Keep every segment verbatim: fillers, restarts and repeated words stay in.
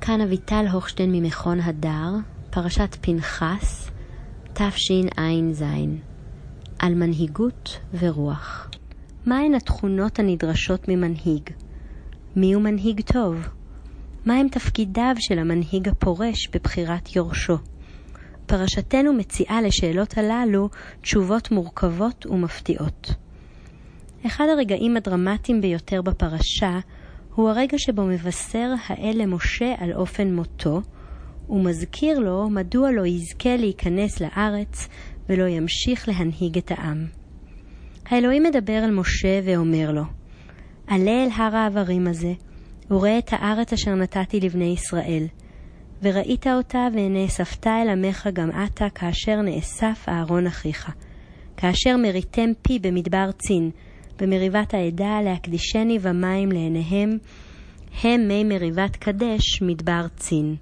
כאן אביטל הוכשטיין ממכון הדר, פרשת פנחס, תשע"ז, על מנהיגות ורוח. מהן התכונות הנדרשות ממנהיג? מי הוא מנהיג טוב? מהם תפקידיו של המנהיג הפורש בבחירת יורשו? פרשתנו מציעה לשאלות הללו תשובות מורכבות ומפתיעות. אחד הרגעים הדרמטיים ביותר בפרשה הוא הרגע שבו מבשר האל למשה על אופן מותו, ומזכיר לו מדוע לא יזכה להיכנס לארץ ולא ימשיך להנהיג את העם. האלוהים מדבר אל משה ואומר לו, עלה אל הר העברים הזה, וראה את הארץ אשר נתתי לבני ישראל, וראית אותה ונאספת אל עמך גם אתה כאשר נאסף אהרון אחיך, כאשר מריתם פי במדבר צין, במריבת העדה להקדישני ומים לעיניהם, הם מי מריבת קדש מדבר צין.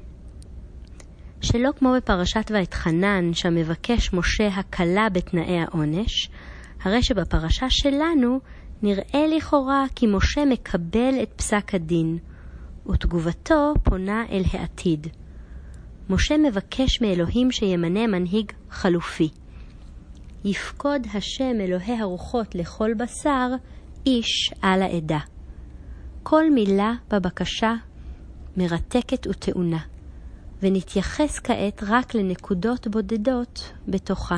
שלא כמו בפרשת ואתחנן שמבקש משה הקלה בתנאי העונש, הרי שבפרשה שלנו נראה לכאורה כי משה מקבל את פסק הדין, ותגובתו פונה אל העתיד. משה מבקש מאלוהים שימנה מנהיג חלופי. יפקוד השם אלוהי הרוחות לכל בשר איש על העדה. כל מילה בבקשה מרתקת וטעונה, ונתייחס כעת רק לנקודות בודדות בתוכה.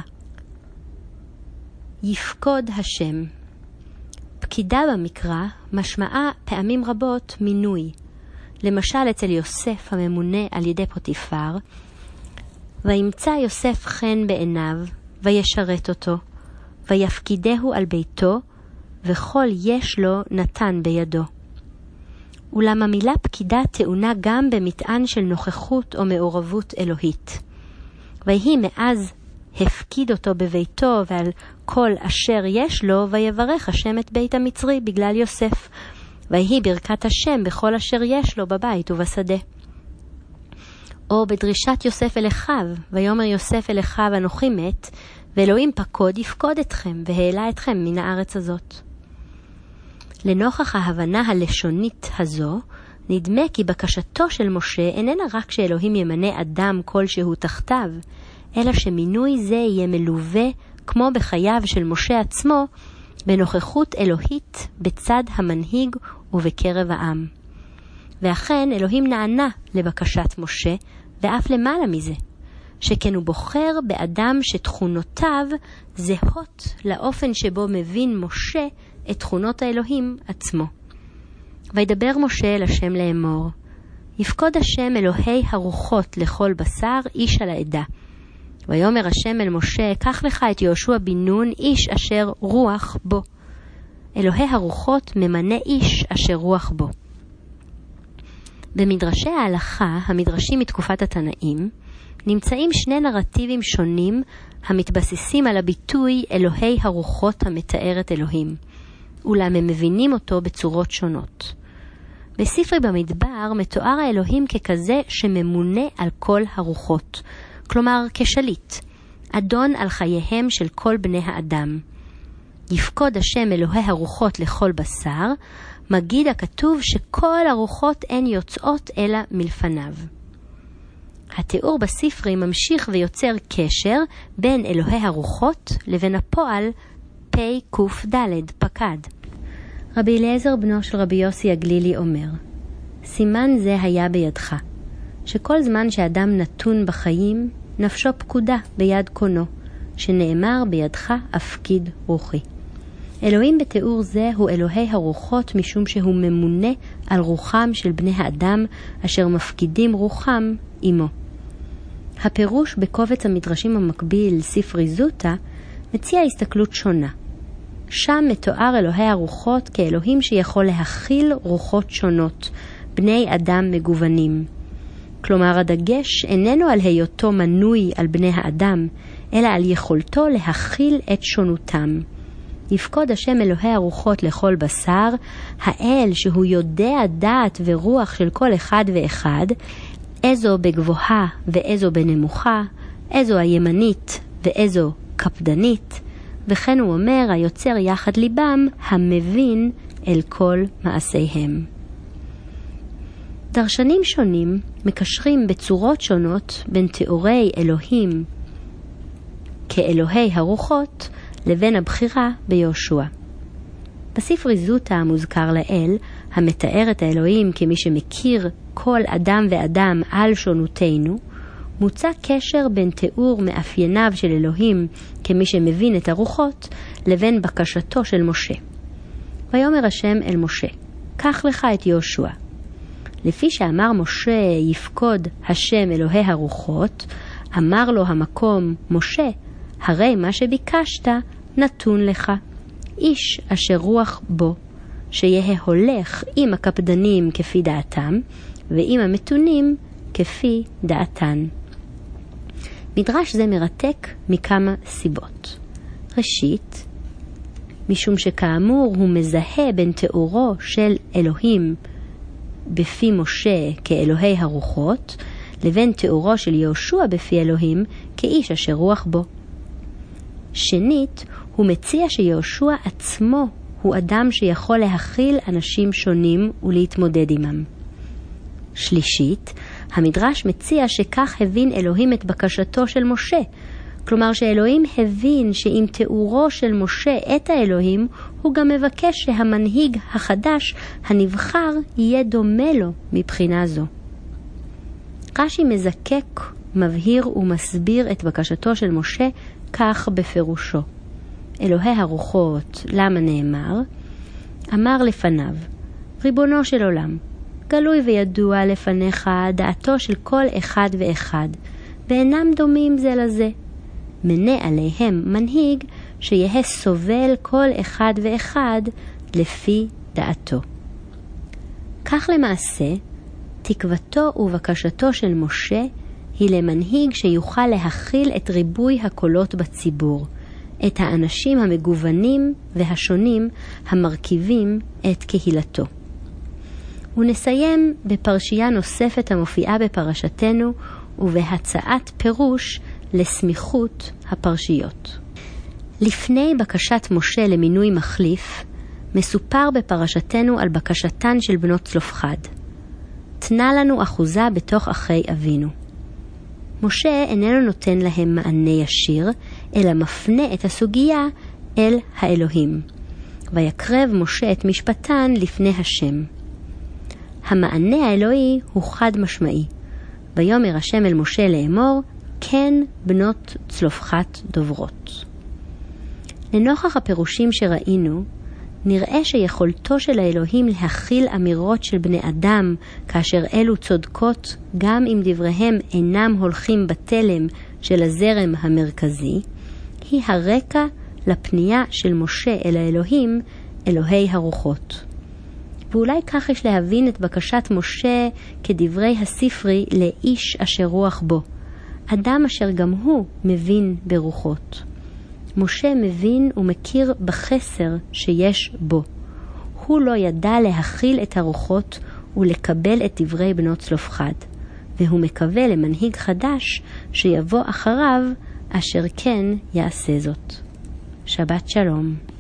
יפקוד השם. פקידה במקרא משמעה פעמים רבות מינוי. למשל אצל יוסף הממונה על ידי פוטיפר, וימצא יוסף חן בעיניו, וישרת אותו, ויפקידהו על ביתו, וכל יש לו נתן בידו. אולם המילה פקידה טעונה גם במטען של נוכחות או מעורבות אלוהית. ויהי מאז הפקיד אותו בביתו ועל כל אשר יש לו, ויברך השם את בית המצרי בגלל יוסף. ויהי ברכת השם בכל אשר יש לו בבית ובשדה. או בדרישת יוסף אל אחיו, ויאמר יוסף אל אחיו אנוכי מת, ואלוהים פקוד יפקוד אתכם, והעלה אתכם מן הארץ הזאת. לנוכח ההבנה הלשונית הזו, נדמה כי בקשתו של משה איננה רק שאלוהים ימנה אדם כלשהו תחתיו, אלא שמינוי זה יהיה מלווה, כמו בחייו של משה עצמו, בנוכחות אלוהית בצד המנהיג ובקרב העם. ואכן אלוהים נענה לבקשת משה, ואף למעלה מזה, שכן הוא בוחר באדם שתכונותיו זהות לאופן שבו מבין משה את תכונות האלוהים עצמו. וידבר משה אל השם לאמור, יפקוד השם אלוהי הרוחות לכל בשר איש על העדה. ויאמר השם אל משה, קח לך את יהושע בן נון איש אשר רוח בו. אלוהי הרוחות ממנה איש אשר רוח בו. במדרשי ההלכה, המדרשים מתקופת התנאים, נמצאים שני נרטיבים שונים המתבססים על הביטוי אלוהי הרוחות המתאר את אלוהים, אולם הם מבינים אותו בצורות שונות. בספרי במדבר מתואר האלוהים ככזה שממונה על כל הרוחות, כלומר כשליט, אדון על חייהם של כל בני האדם. יפקוד השם אלוהי הרוחות לכל בשר, מגיד הכתוב שכל הרוחות הן יוצאות אלא מלפניו. התיאור בספרי ממשיך ויוצר קשר בין אלוהי הרוחות לבין הפועל פי קוף דלת, פקד. רבי אליעזר בנו של רבי יוסי הגלילי אומר, סימן זה היה בידך, שכל זמן שאדם נתון בחיים, נפשו פקודה ביד קונו, שנאמר בידך אפקיד רוחי. אלוהים בתיאור זה הוא אלוהי הרוחות משום שהוא ממונה על רוחם של בני האדם אשר מפקידים רוחם עמו. הפירוש בקובץ המדרשים המקביל ספרי זוטה מציע הסתכלות שונה. שם מתואר אלוהי הרוחות כאלוהים שיכול להכיל רוחות שונות, בני אדם מגוונים. כלומר הדגש איננו על היותו מנוי על בני האדם, אלא על יכולתו להכיל את שונותם. יפקוד השם אלוהי הרוחות לכל בשר, האל שהוא יודע דעת ורוח של כל אחד ואחד, איזו בגבוהה ואיזו בנמוכה, איזו הימנית ואיזו קפדנית, וכן הוא אומר היוצר יחד ליבם המבין אל כל מעשיהם. דרשנים שונים מקשרים בצורות שונות בין תיאורי אלוהים כאלוהי הרוחות לבין הבחירה ביהושע. בספרי זוטה המוזכר לאל, המתאר את האלוהים כמי שמכיר כל אדם ואדם על שונותינו, מוצא קשר בין תיאור מאפייניו של אלוהים כמי שמבין את הרוחות לבין בקשתו של משה. ויאמר השם אל משה, קח לך את יהושע. לפי שאמר משה יפקוד השם אלוהי הרוחות, אמר לו המקום, משה, הרי מה שביקשת נתון לך, איש אשר רוח בו, שיהיה הולך עם הקפדנים כפי דעתם, ועם המתונים כפי דעתן. מדרש זה מרתק מכמה סיבות. ראשית, משום שכאמור הוא מזהה בין תיאורו של אלוהים בפי משה כאלוהי הרוחות, לבין תיאורו של יהושע בפי אלוהים כאיש אשר רוח בו. שנית, הוא מציע שיהושע עצמו הוא אדם שיכול להכיל אנשים שונים ולהתמודד עמם. שלישית, המדרש מציע שכך הבין אלוהים את בקשתו של משה, כלומר שאלוהים הבין שעם תיאורו של משה את האלוהים, הוא גם מבקש שהמנהיג החדש הנבחר יהיה דומה לו מבחינה זו. רש"י מזקק, מבהיר ומסביר את בקשתו של משה כך בפירושו. אלוהי הרוחות, למה נאמר? אמר לפניו, ריבונו של עולם, גלוי וידוע לפניך דעתו של כל אחד ואחד, ואינם דומים זה לזה. מנה עליהם מנהיג שיהיה סובל כל אחד ואחד לפי דעתו. כך למעשה, תקוותו ובקשתו של משה היא למנהיג שיוכל להכיל את ריבוי הקולות בציבור, את האנשים המגוונים והשונים המרכיבים את קהילתו. ונסיים בפרשייה נוספת המופיעה בפרשתנו ובהצעת פירוש לסמיכות הפרשיות. לפני בקשת משה למינוי מחליף, מסופר בפרשתנו על בקשתן של בנות צלופחד. תנה לנו אחוזה בתוך אחי אבינו. משה איננו נותן להם מענה ישיר, אלא מפנה את הסוגיה אל האלוהים. ויקרב משה את משפטן לפני השם. המענה האלוהי הוא חד משמעי. ויאמר השם אל משה לאמור, כן בנות צלופחת דוברות. לנוכח הפירושים שראינו, נראה שיכולתו של האלוהים להכיל אמירות של בני אדם כאשר אלו צודקות גם אם דבריהם אינם הולכים בתלם של הזרם המרכזי, היא הרקע לפנייה של משה אל האלוהים, אלוהי הרוחות. ואולי כך יש להבין את בקשת משה כדברי הספרי לאיש אשר רוח בו, אדם אשר גם הוא מבין ברוחות. משה מבין ומכיר בחסר שיש בו. הוא לא ידע להכיל את הרוחות ולקבל את דברי בנות צלופחד, והוא מקווה למנהיג חדש שיבוא אחריו אשר כן יעשה זאת. שבת שלום.